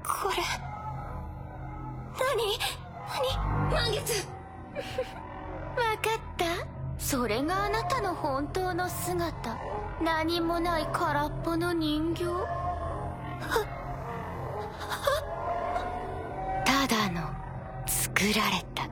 これ満月わかった。それがあなたの本当の姿。何もない空っぽの人形。ただの作られた。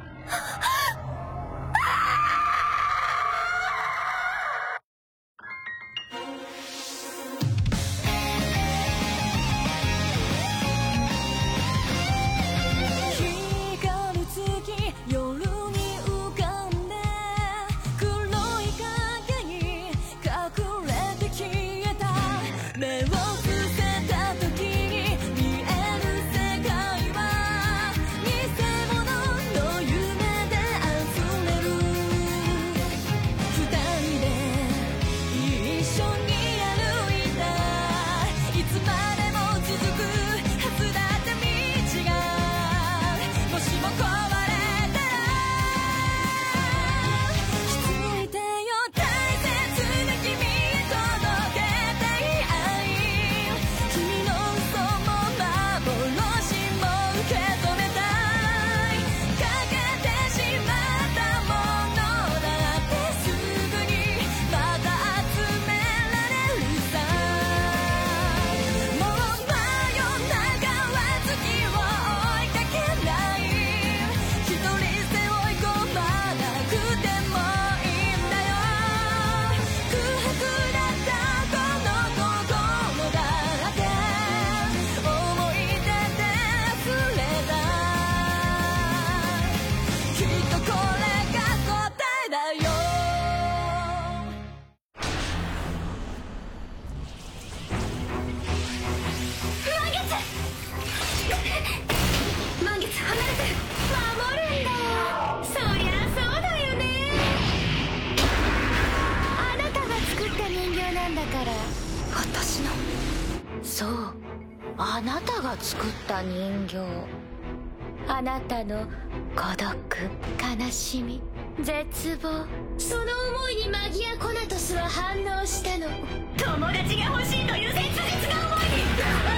あなたが作った人形。あなたの孤独、悲しみ、絶望、その思いにマギア・コナトスは反応したの。友達が欲しいという切実な思いに。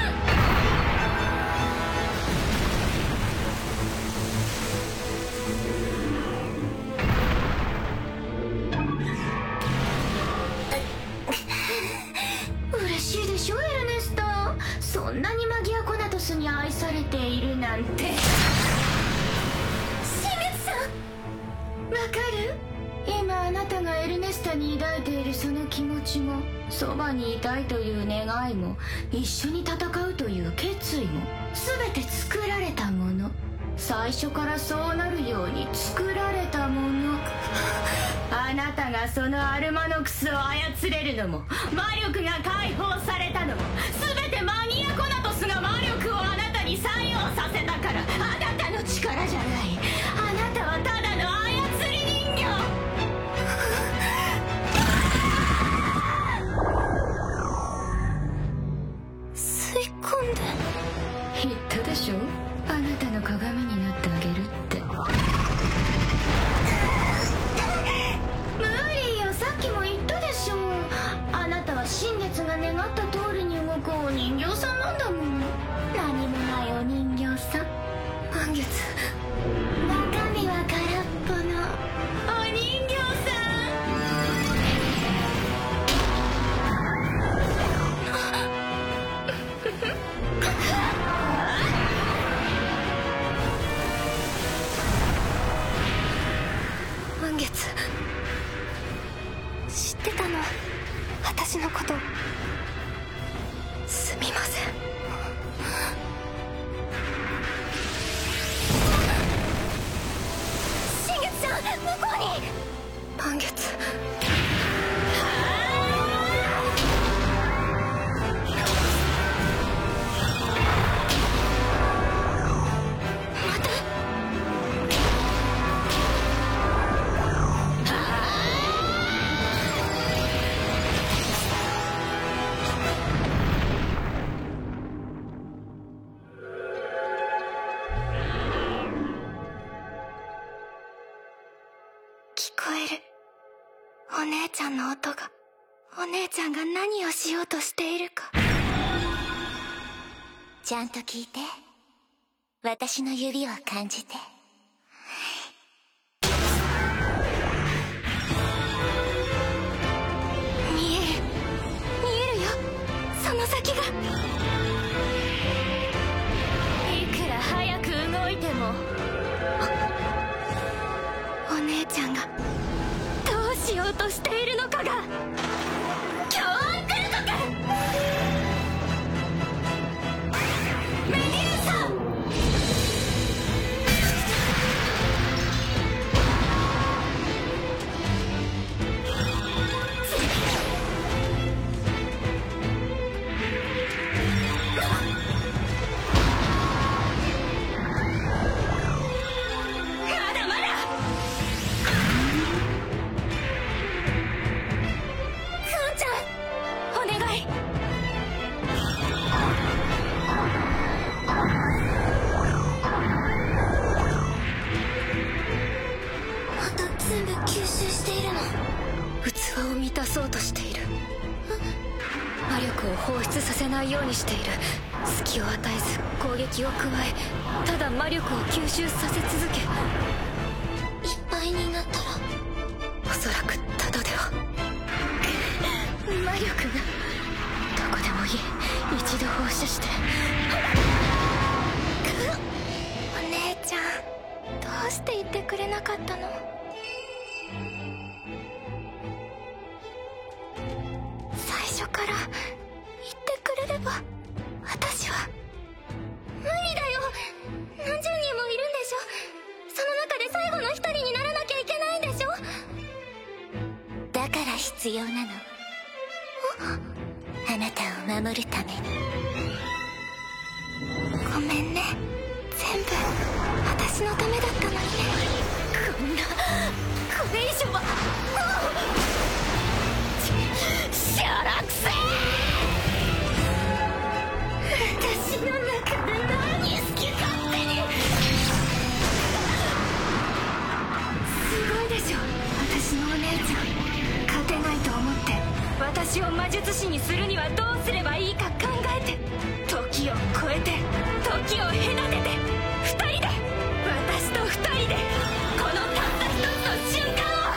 嬉しいでしょエルネスト。そんなにマギア・コナトスに愛されているなんて。新月さん、わかる？今あなたがエルネスタに抱いているその気持ちも、そばにいたいという願いも、一緒に戦うという決意も、全て作られたもの。最初からそうなるように作られたもの。あなたがそのアルマノクスを操れるのも、魔力が解放されたのも、全てマギア・コナトスが魔力をあなたに作用させたから。あなたの力じゃない。あなたはただの操り人形。吸い込んで。言ったでしょ、あなたの鏡になってあげるって。無理よ、さっきも言ったでしょ。あなたは新月が願った通りに動くお人形さんなんだもん。何もないお人形さん。満月、中身は空っぽのお人形さん。満月、知ってたの？私のこと。すみません。新月さん、向こうに。満月。お姉ちゃんの音が、お姉ちゃんが何をしようとしているか。 ちゃんと聞いて。私の指を感じて。 見えるよ、その先が。いくら早く動いても。お姉ちゃんがどうしようとしているのかが。凶悪クルトか。メデューサ。器を満たそうとしている。魔力を放出させないようにしている。隙を与えず攻撃を加え、ただ魔力を吸収させ続け、いっぱいになったらおそらくただでは。魔力がどこでもいい。一度放射して。お姉ちゃん、どうして言ってくれなかったの？最初から言ってくれれば。私は無理だよ。何十人もいるんでしょ。その中で最後の一人にならなきゃいけないんでしょ。 だから必要なの。あなたを守るために。 ごめんね、全部私のためだったのにね。これ以上は。しゃらくせえ。私の中で何好き勝手に。すごいでしょ、私のお姉ちゃん。勝てないと思って私を魔術師にするにはどうすればいいか考えて、時を超えて時を隔てて、二人で、私と二人でこのたった一つの瞬間を。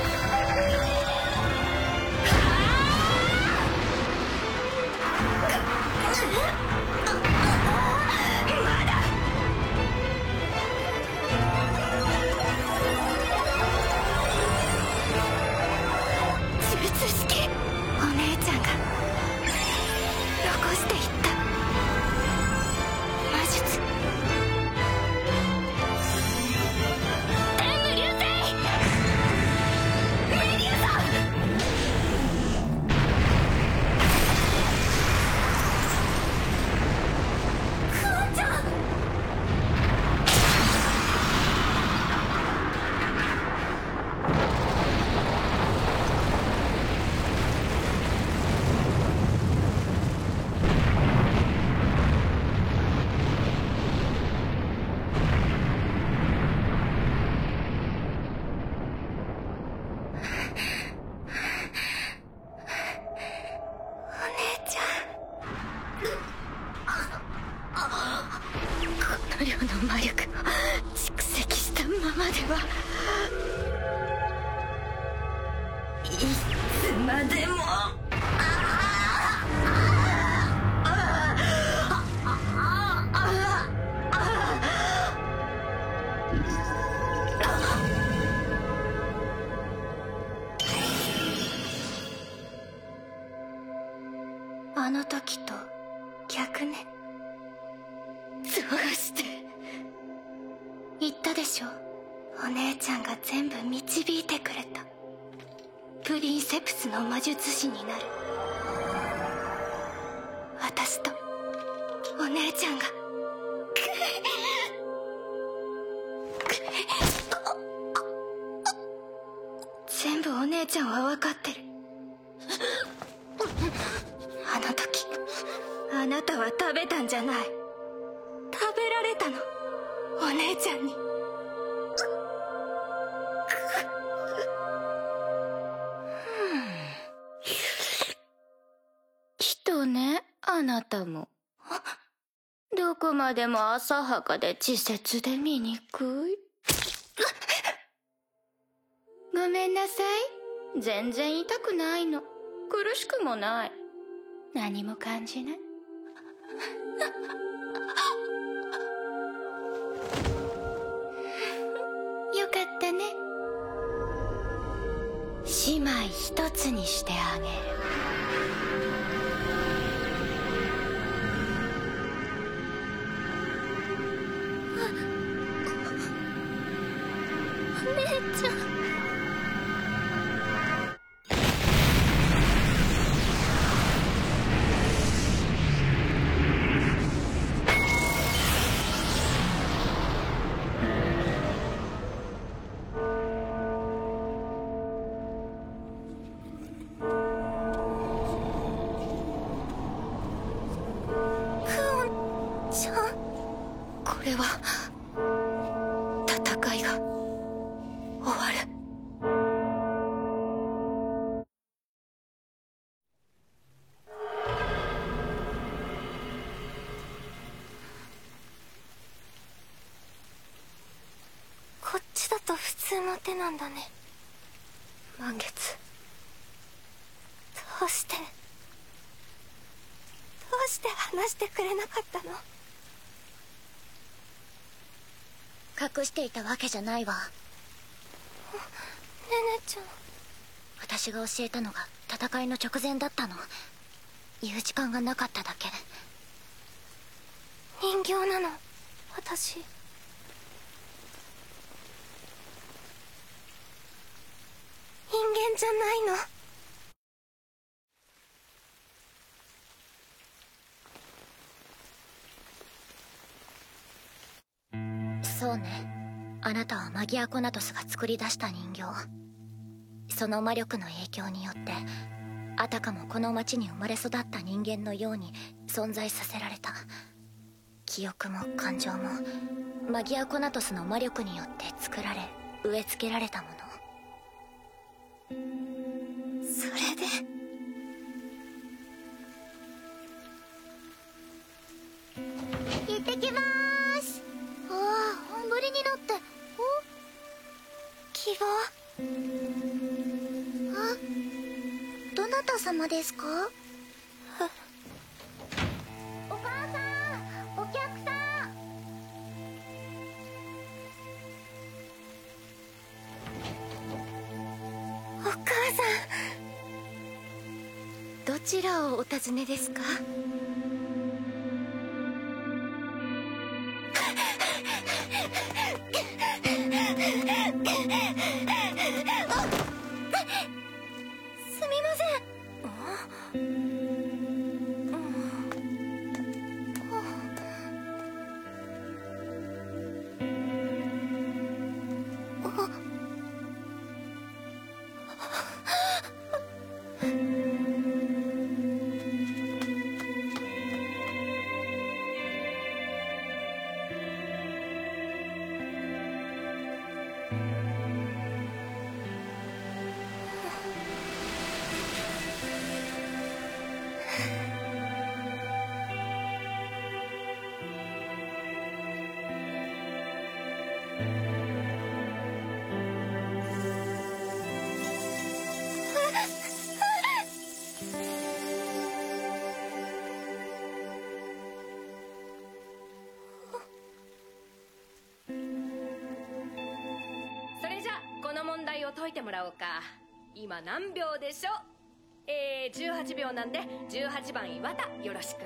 まだ。術式、お姉ちゃんが残していった魔術。天武流星メデューサ。母ちゃん。この量の魔力を蓄積したままではいつまでも。あの時と逆ね。どうして言ったでしょ、お姉ちゃんが全部導いてくれた。プリンセプスの魔術師になる。私とお姉ちゃんが。全部お姉ちゃんは分かってる。あの時あなたは食べたんじゃない、食べられたの、お姉ちゃんに。人ね、あなたも。 どこまでも浅はかで稚拙で醜い。ごめんなさい。全然痛くないの。苦しくもない。何も感じない。よかったね。姉妹一つにしてあげる。 お姉ちゃん。 これは戦いが終わる。 こっちだと普通の手なんだね。満月、どうして話してくれなかったの？ 隠していたわけじゃないわ。 ねねちゃん。 私が教えたのが戦いの直前だったの。言う時間がなかっただけ。 人形なの、私。人間じゃないの。 そうね。あなたはマギア・コナトスが作り出した人形。その魔力の影響によってあたかもこの町に生まれ育った人間のように存在させられた。記憶も感情もマギア・コナトスの魔力によって作られ植え付けられたもの。 それで行ってきまーす。ああ、本降りになって。 希望。 あ、どなた様ですか？お母さん、お客さん。 お母さん。どちらをお尋ねですか？すみません。 それじゃこの問題を解いてもらおうか。今何秒でしょう？18秒なんで18番岩田よろしく。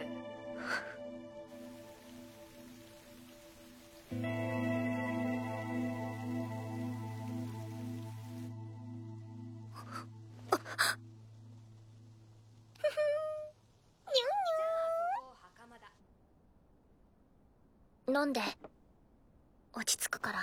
飲んで落ち着くから。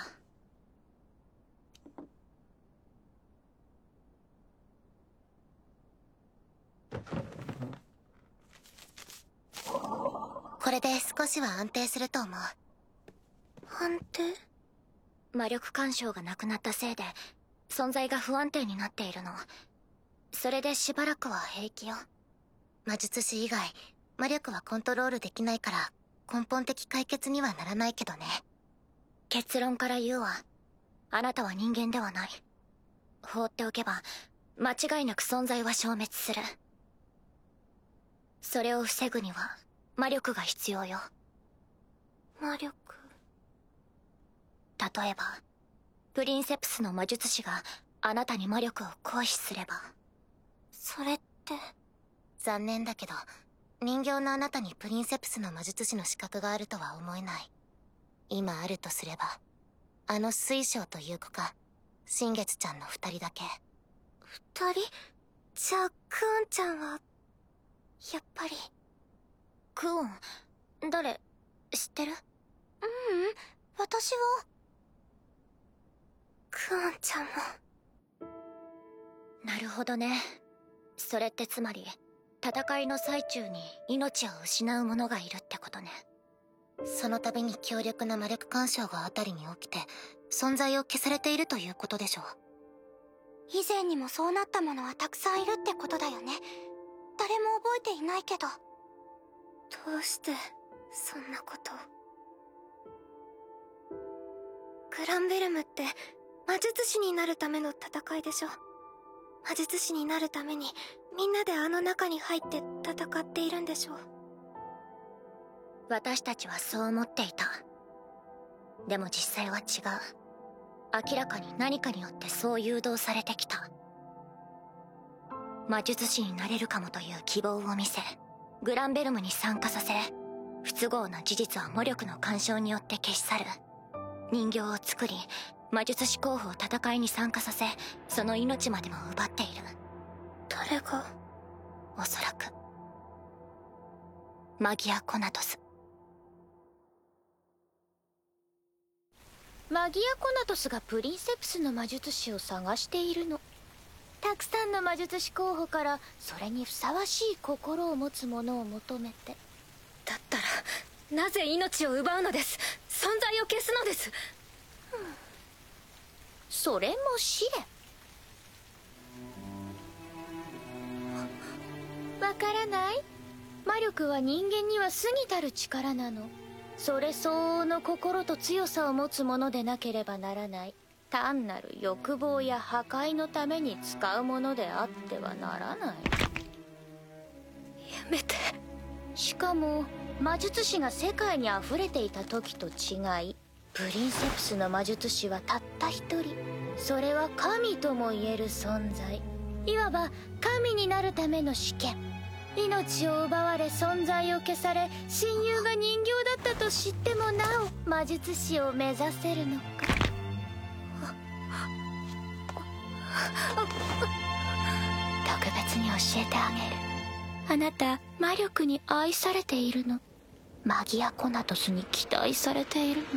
これで少しは安定すると思う。 安定？ 魔力干渉がなくなったせいで存在が不安定になっているの。それでしばらくは平気よ。魔術師以外魔力はコントロールできないから根本的解決にはならないけどね。結論から言うわ。あなたは人間ではない。放っておけば間違いなく存在は消滅する。それを防ぐには魔力が必要よ。 魔力。 例えばプリンセプスの魔術師があなたに魔力を行使すれば。 それって。 残念だけど人形のあなたにプリンセプスの魔術師の資格があるとは思えない。今あるとすればあの水晶という子か新月ちゃんの2人だけ。 2人？じゃあクオンちゃんはやっぱり。 クオン誰知ってる？ 私はクオンちゃんも。 なるほどね。それってつまり戦いの最中に命を失う者がいるってことね。その度に強力な魔力干渉があたりに起きて存在を消されているということでしょう。 以前にもそうなった者はたくさんいるってことだよね。誰も覚えていないけど。どうしてそんなこと。グランベルムって魔術師になるための戦いでしょ。魔術師になるためにみんなであの中に入って戦っているんでしょう。 私たちはそう思っていた。でも実際は違う。明らかに何かによってそう誘導されてきた。魔術師になれるかもという希望を見せグランベルムに参加させ、不都合な事実は魔力の干渉によって消し去る。人形を作り魔術師候補を戦いに参加させ、その命までも奪っている。 誰が？ おそらくマギア・コナトス。マギア・コナトスがプリンセプスの魔術師を探しているの。たくさんの魔術師候補からそれにふさわしい心を持つ者を求めて。 だったらなぜ命を奪うのです。存在を消すのです。 それも試練。わからない？魔力は人間には過ぎたる力なの。それ相応の心と強さを持つものでなければならない。単なる欲望や破壊のために使うものであってはならない。 やめて。 しかも魔術師が世界に溢れていた時と違い、プリンセプスの魔術師はたった一人。それは神とも言える存在。いわば神になるための試験。命を奪われ存在を消され、親友が人形だったと知ってもなお魔術師を目指せるのか。特別に教えてあげる。あなた魔力に愛されているの。マギア・コナトスに期待されているの。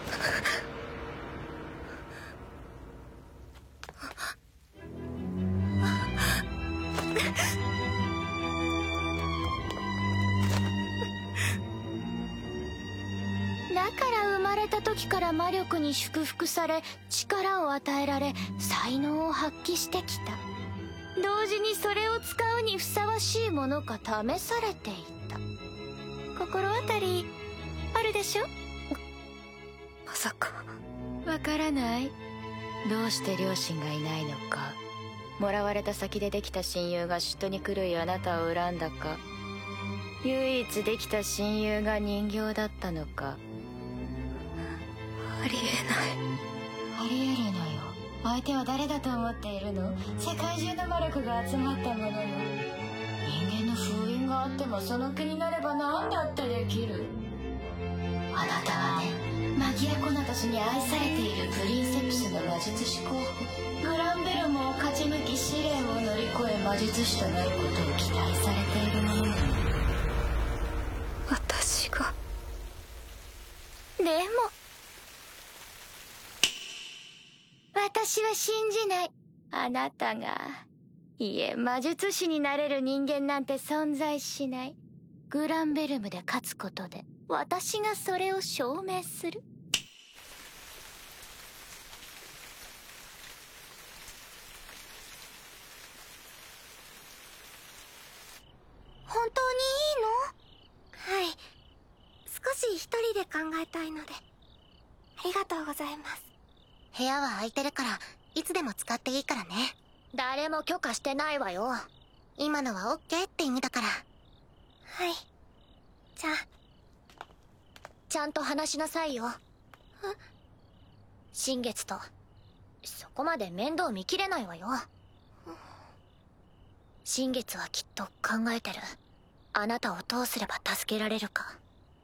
だから生まれた時から魔力に祝福され、力を与えられ、才能を発揮してきた。同時にそれを使うにふさわしいものか試されていた。心当たりあるでしょ？ まさか。 わからない。どうして両親がいないのか、もらわれた先でできた親友が嫉妬に狂いあなたを恨んだか、唯一できた親友が人形だったのか。 ありえない。 ありえるのよ。相手は誰だと思っているの？世界中の魔力が集まったものよ。人間の封印があってもその気になれば何だってできる。あなたはね、マギア・コナトスに愛されているプリンセプスの魔術師候補。グランベルムを勝ち抜き試練を乗り越え魔術師となることを期待されているものなの。 私が。 でも私は信じない。あなたが。いえ、魔術師になれる人間なんて存在しない。グランベルムで勝つことで私がそれを証明する。 本当にいいの？はい。少し人で考えたいので。ありがとうございます。 部屋は空いてるからいつでも使っていいからね。誰も許可してないわよ。今のはオッケーって意味だから。 はい。じゃあ。 ちゃんと話しなさいよ。新月とそこまで面倒見きれないわよ。新月はきっと考えてる。あなたをどうすれば助けられるか。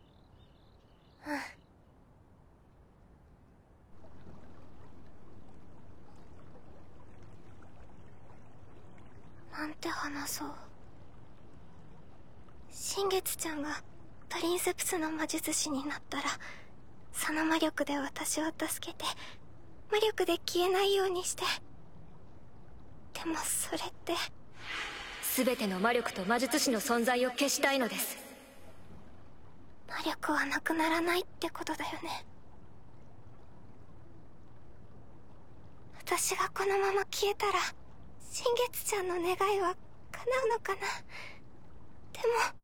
なんて話そう。新月ちゃんがプリンセプスの魔術師になったら、その魔力で私を助けて、魔力で消えないようにして。でもそれって、 全ての魔力と魔術師の存在を消したいのです。 魔力はなくならないってことだよね。私がこのまま消えたら、新月ちゃんの願いは叶うのかな。でも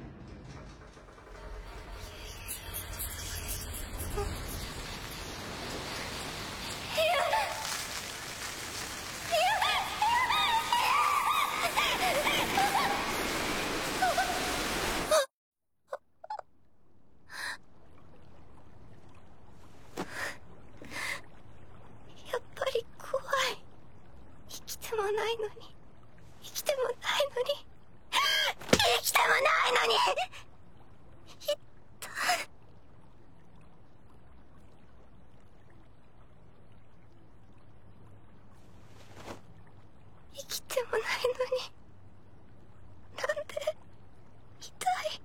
やっぱり怖い。生きてもないのに、生きてもないのに、生きてもないのに。生きてもないのに、なんで痛い。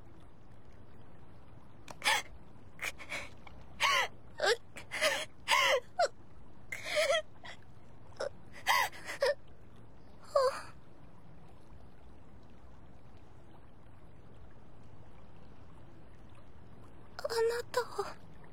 あなたは。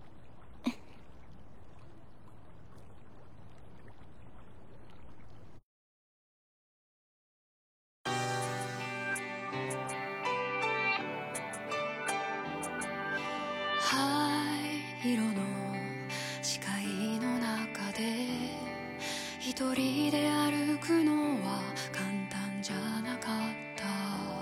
灰色の視界の中で一人で歩くのは簡単じゃなかった。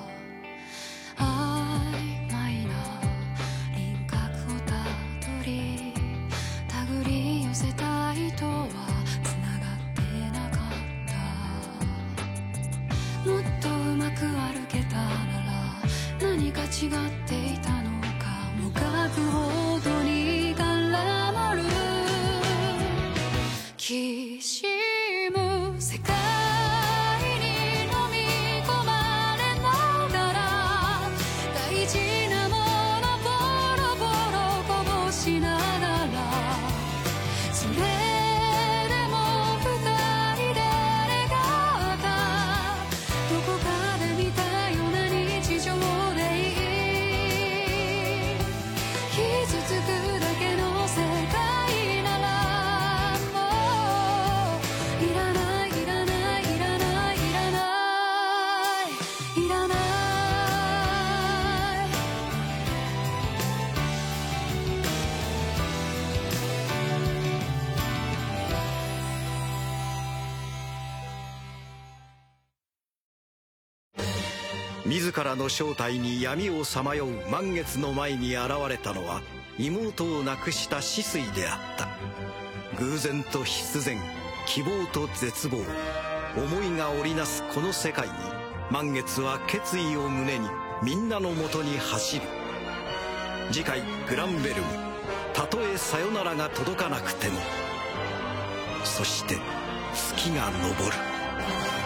曖昧な輪郭をたどり手繰り寄せた糸はつながってなかった。もっとうまく歩けたなら何か違っていたのかもがくほどに絡まるきしむ世界に飲み込まれながら大事なものボロボロこぼしながらそれでも二人で願ったどこかで見たような日常でいい傷つくだけの世界ならもういらないいらないいらないいらないいらない自らの正体に闇をさまよう満月の前に現れたのは妹を亡くした死水であった。偶然と必然、希望と絶望、思いが織りなすこの世界に満月は決意を胸にみんなのもとに走る。次回グランベルム、たとえさよならが届かなくても。そして月が昇る。